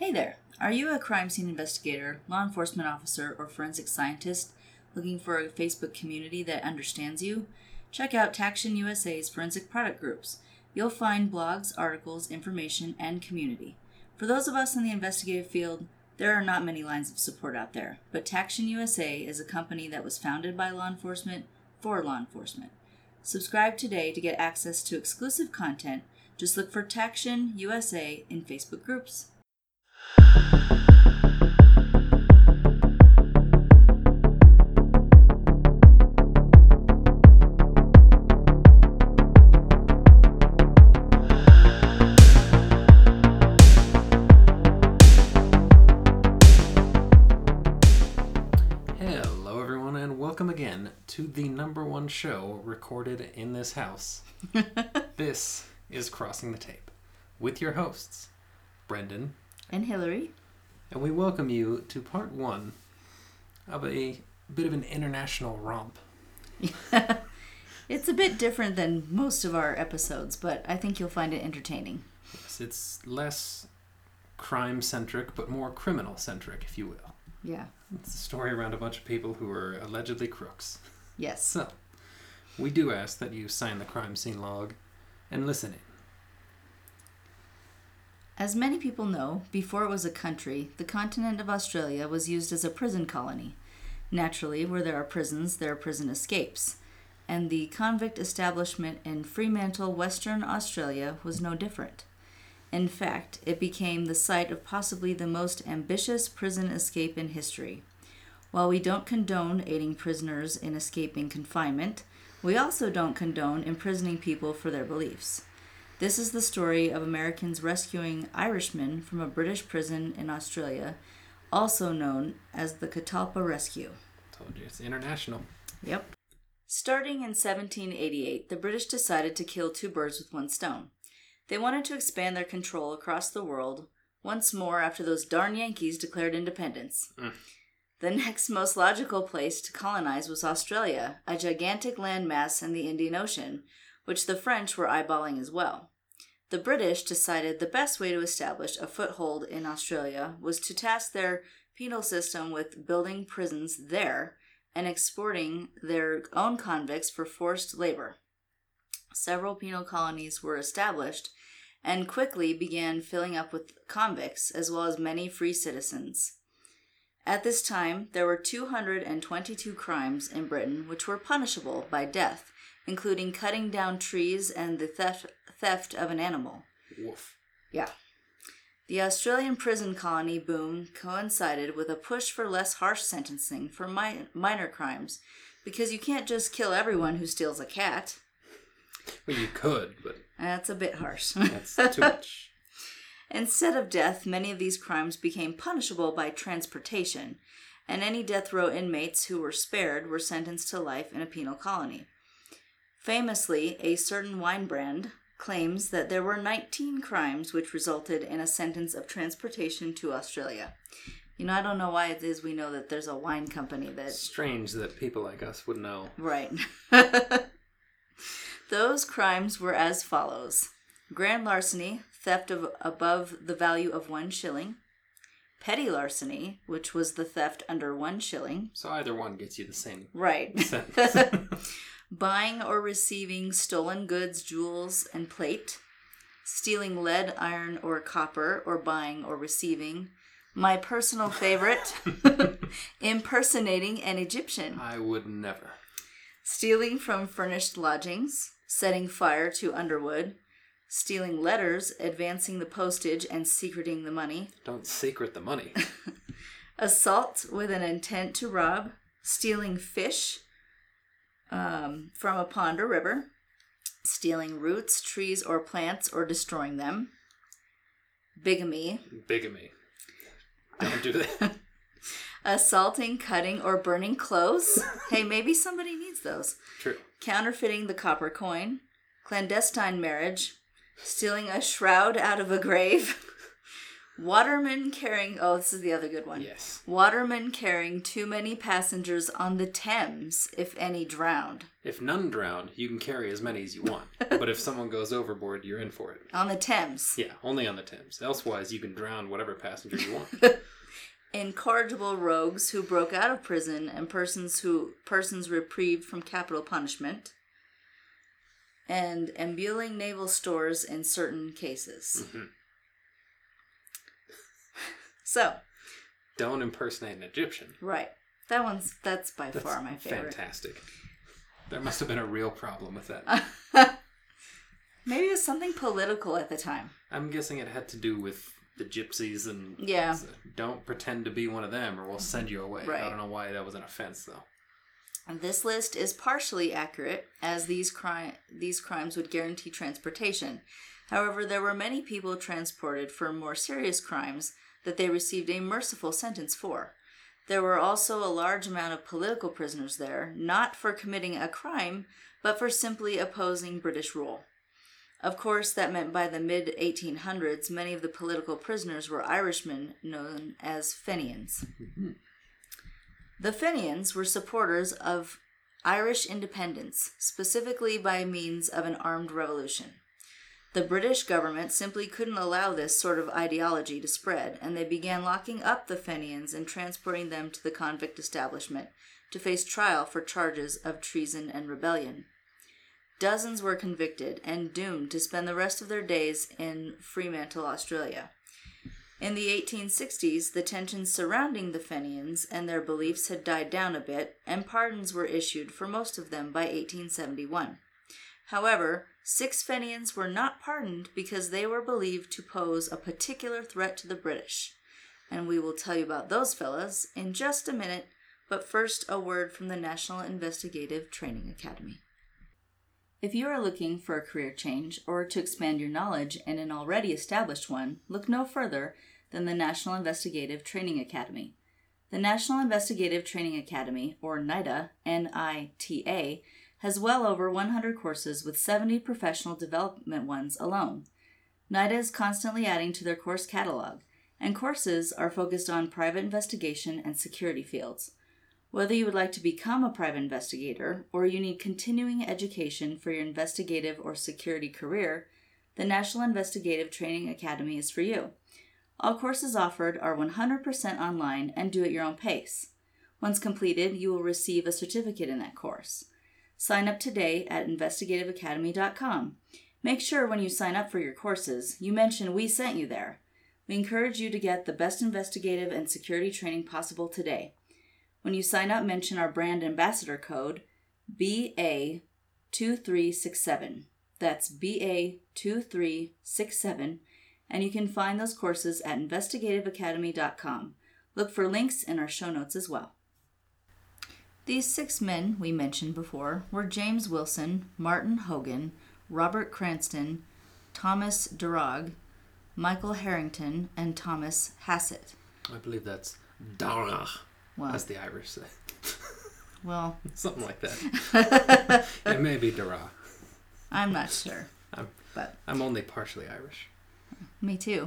Hey there! Are you a crime scene investigator, law enforcement officer, or forensic scientist looking for a Facebook community that understands you? Check out Taction USA's forensic product groups. You'll find blogs, articles, information, and community. For those of us in the investigative field, there are not many lines of support out there, but Taction USA is a company that was founded by law enforcement for law enforcement. Subscribe today to get access to exclusive content. Just look for Taction USA in Facebook groups. Hello everyone and welcome again to the number one show recorded in this house. This is Crossing the Tape with your hosts, Brendan And Hillary. And we welcome you to part one of a bit of an international romp. It's a bit different than most of our episodes, but I think you'll find it entertaining. Yes, it's less crime-centric, but more criminal-centric, if you will. Yeah. It's a story around a bunch of people who are allegedly crooks. Yes. So, we do ask that you sign the crime scene log and listen in. As many people know, before it was a country, the continent of Australia was used as a prison colony. Naturally, where there are prisons, there are prison escapes. And the convict establishment in Fremantle, Western Australia was no different. In fact, it became the site of possibly the most ambitious prison escape in history. While we don't condone aiding prisoners in escaping confinement, we also don't condone imprisoning people for their beliefs. This is the story of Americans rescuing Irishmen from a British prison in Australia, also known as the Catalpa Rescue. Told you, it's international. Yep. Starting in 1788, the British decided to kill two birds with one stone. They wanted to expand their control across the world once more after those darn Yankees declared independence. The next most logical place to colonize was Australia, a gigantic landmass in the Indian Ocean, which the French were eyeballing as well. The British decided the best way to establish a foothold in Australia was to task their penal system with building prisons there and exporting their own convicts for forced labor. Several penal colonies were established and quickly began filling up with convicts as well as many free citizens. At this time, there were 222 crimes in Britain which were punishable by death, including cutting down trees and the theft of an animal. Woof. Yeah. The Australian prison colony boom coincided with a push for less harsh sentencing for minor crimes, because you can't just kill everyone who steals a cat. Well, you could, but... That's a bit harsh. That's too much. Instead of death, many of these crimes became punishable by transportation, and any death row inmates who were spared were sentenced to life in a penal colony. Famously, a certain wine brand claims that there were 19 crimes which resulted in a sentence of transportation to Australia. You know, I don't know why it is we know that there's a wine company that... Strange that people like us would know. Right. Those crimes were as follows. Grand larceny, theft of above the value of 1 shilling. Petty larceny, which was the theft under 1 shilling. So either one gets you the same Right. sentence. Buying or receiving stolen goods, jewels, and plate. Stealing lead, iron, or copper, or buying or receiving. My personal favorite, impersonating an Egyptian. I would never. Stealing from furnished lodgings. Setting fire to underwood. Stealing letters, advancing the postage, and secreting the money. Don't secret the money. Assault with an intent to rob. Stealing fish from a pond or river. Stealing roots, trees, or plants, or destroying them. Bigamy. Bigamy. Don't do that. Assaulting, cutting, or burning clothes. Hey, maybe somebody needs those. True. Counterfeiting the copper coin. Clandestine marriage. Stealing a shroud out of a grave. Watermen carrying... Oh, this is the other good one. Yes. Watermen carrying too many passengers on the Thames, if any drowned. If none drown, you can carry as many as you want. But if someone goes overboard, you're in for it. On the Thames. Yeah, only on the Thames. Elsewise, you can drown whatever passenger you want. Incorrigible rogues who broke out of prison and persons reprieved from capital punishment. And embezzling naval stores in certain cases. Mm-hmm. So. Don't impersonate an Egyptian. Right. That's by far my favorite. Fantastic. There must have been a real problem with that. Maybe it was something political at the time. I'm guessing it had to do with the gypsies and... Yeah. Don't pretend to be one of them or we'll send you away. Right. I don't know why that was an offense, though. And this list is partially accurate, as these crimes would guarantee transportation. However, there were many people transported for more serious crimes that they received a merciful sentence for. There were also a large amount of political prisoners there, not for committing a crime, but for simply opposing British rule. Of course, that meant by the mid-1800s, many of the political prisoners were Irishmen known as Fenians. Mm-hmm. The Fenians were supporters of Irish independence, specifically by means of an armed revolution. The British government simply couldn't allow this sort of ideology to spread, and they began locking up the Fenians and transporting them to the convict establishment to face trial for charges of treason and rebellion. Dozens were convicted and doomed to spend the rest of their days in Fremantle, Australia. In the 1860s, the tensions surrounding the Fenians and their beliefs had died down a bit, and pardons were issued for most of them by 1871. However, 6 Fenians were not pardoned because they were believed to pose a particular threat to the British. And we will tell you about those fellas in just a minute, but first a word from the National Investigative Training Academy. If you are looking for a career change or to expand your knowledge in an already established one, look no further than the National Investigative Training Academy. The National Investigative Training Academy, or NITA, N-I-T-A, has well over 100 courses with 70 professional development ones alone. NITA is constantly adding to their course catalog, and courses are focused on private investigation and security fields. Whether you would like to become a private investigator or you need continuing education for your investigative or security career, the National Investigative Training Academy is for you. All courses offered are 100% online and do at your own pace. Once completed, you will receive a certificate in that course. Sign up today at investigativeacademy.com. Make sure when you sign up for your courses, you mention we sent you there. We encourage you to get the best investigative and security training possible today. When you sign up, mention our brand ambassador code, BA2367. That's BA2367, and you can find those courses at investigativeacademy.com. Look for links in our show notes as well. These 6 men we mentioned before were James Wilson, Martin Hogan, Robert Cranston, Thomas Darragh, Michael Harrington, and Thomas Hassett. I believe that's Darragh. Well, as the Irish say. Well, something like that. It may be Darragh. I'm not sure. I'm only partially Irish. Me too.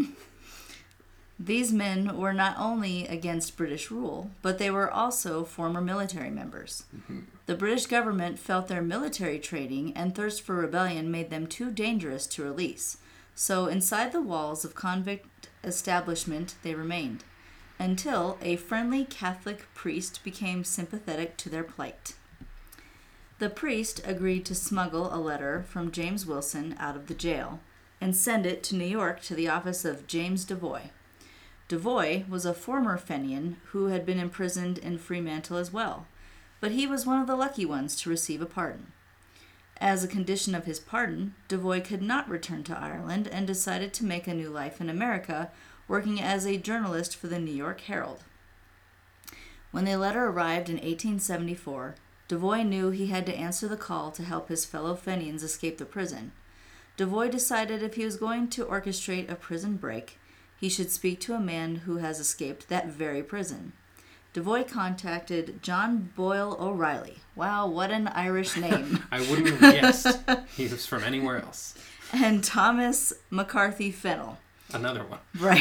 These men were not only against British rule, but they were also former military members. Mm-hmm. The British government felt their military training and thirst for rebellion made them too dangerous to release. So inside the walls of convict establishment they remained, until a friendly Catholic priest became sympathetic to their plight. The priest agreed to smuggle a letter from James Wilson out of the jail and send it to New York to the office of James Devoy. Devoy was a former Fenian who had been imprisoned in Fremantle as well, but he was one of the lucky ones to receive a pardon. As a condition of his pardon, Devoy could not return to Ireland and decided to make a new life in America, working as a journalist for the New York Herald. When the letter arrived in 1874, Devoy knew he had to answer the call to help his fellow Fenians escape the prison. Devoy decided if he was going to orchestrate a prison break, he should speak to a man who has escaped that very prison. Devoy contacted John Boyle O'Reilly. Wow, what an Irish name. I wouldn't have guessed he was from anywhere else. And Thomas McCarthy Fennell. Another one. Right.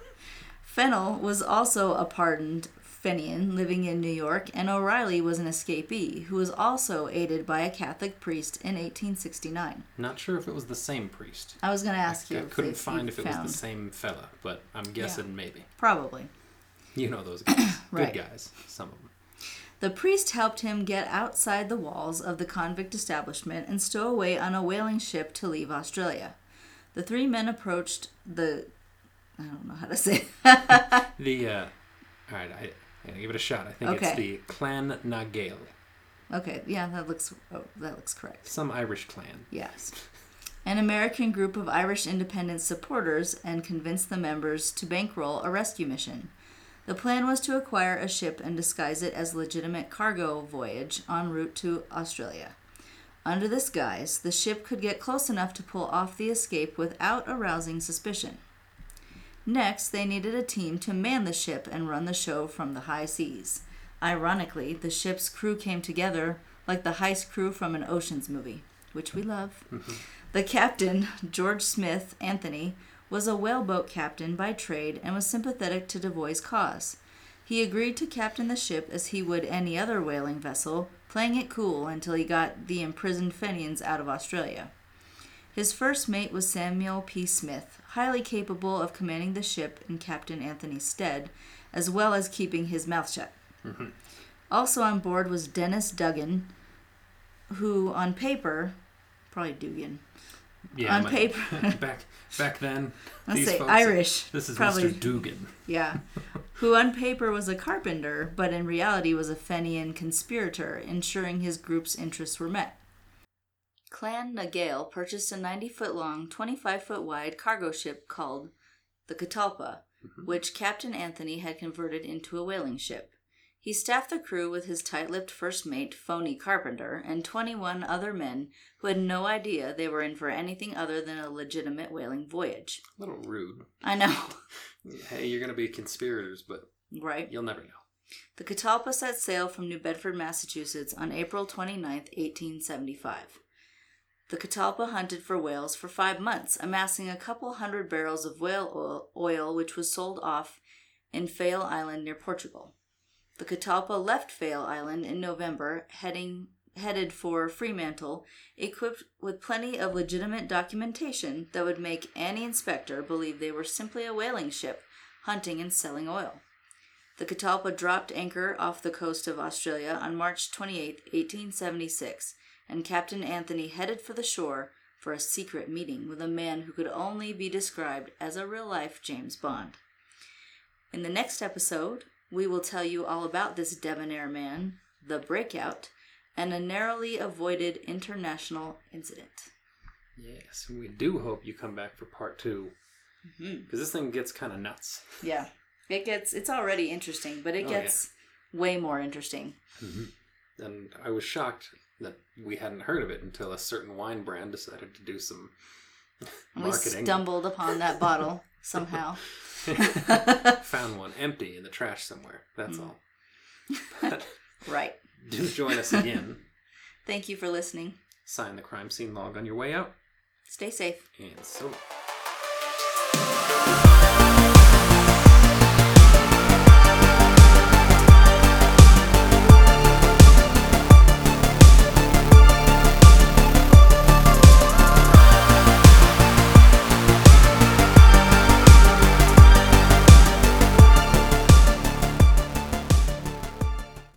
Fennel was also a pardoned Fenian living in New York, and O'Reilly was an escapee who was also aided by a Catholic priest in 1869. Not sure if it was the same priest. I was going to ask you. I couldn't find if it was the same fella, but I'm guessing maybe. Probably. You know those guys. Right. Good guys, some of them. The priest helped him get outside the walls of the convict establishment and stow away on a whaling ship to leave Australia. The three men approached the... I don't know how to say it. All right, I give it a shot. I think it's the Clan na Gael. Okay, yeah, that looks correct. Some Irish clan. Yes. An American group of Irish independence supporters and convinced the members to bankroll a rescue mission. The plan was to acquire a ship and disguise it as a legitimate cargo voyage en route to Australia. Under this guise, the ship could get close enough to pull off the escape without arousing suspicion. Next, they needed a team to man the ship and run the show from the high seas. Ironically, the ship's crew came together like the heist crew from an Ocean's movie, which we love. The captain, George Smith Anthony, was a whaleboat captain by trade and was sympathetic to Devoy's cause. He agreed to captain the ship as he would any other whaling vessel, playing it cool until he got the imprisoned Fenians out of Australia. His first mate was Samuel P. Smith, highly capable of commanding the ship in Captain Anthony's stead, as well as keeping his mouth shut. Also on board was Dennis Duggan, who on paper, probably Dugan. Yeah, on paper. back then, Let's these say folks, Irish. This is probably, Mr. Dugan. Yeah. Who on paper was a carpenter, but in reality was a Fenian conspirator, ensuring his group's interests were met. Clan na Gael purchased a 90-foot-long, 25-foot-wide cargo ship called the Catalpa, which Captain Anthony had converted into a whaling ship. He staffed the crew with his tight-lipped first mate, Phony Carpenter, and 21 other men who had no idea they were in for anything other than a legitimate whaling voyage. A little rude. I know. Hey, you're going to be conspirators, but right. You'll never know. The Catalpa set sail from New Bedford, Massachusetts on April 29, 1875. The Catalpa hunted for whales for 5 months, amassing a couple hundred barrels of whale oil which was sold off in Faial Island near Portugal. The Catalpa left Faial Island in November, headed for Fremantle, equipped with plenty of legitimate documentation that would make any inspector believe they were simply a whaling ship hunting and selling oil. The Catalpa dropped anchor off the coast of Australia on March 28, 1876, and Captain Anthony headed for the shore for a secret meeting with a man who could only be described as a real-life James Bond. In the next episode, we will tell you all about this debonair man, the breakout, and a narrowly avoided international incident. Yes, and we do hope you come back for part 2, because this thing gets kind of nuts. Yeah, it's already interesting, but it gets way more interesting. And I was shocked that we hadn't heard of it until a certain wine brand decided to do some marketing. We stumbled upon that bottle somehow. Found one empty in the trash somewhere. That's all. But right. Do join us again. Thank you for listening. Sign the crime scene log on your way out. Stay safe. And so.